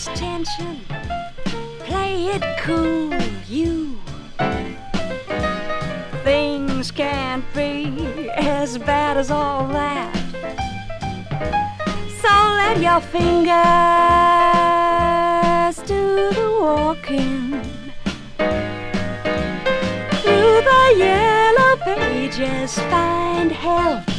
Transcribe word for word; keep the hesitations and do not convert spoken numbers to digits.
tension, play it cool, you. Things can't be as bad as all that. So let your fingers do the walking through the yellow pages. Find help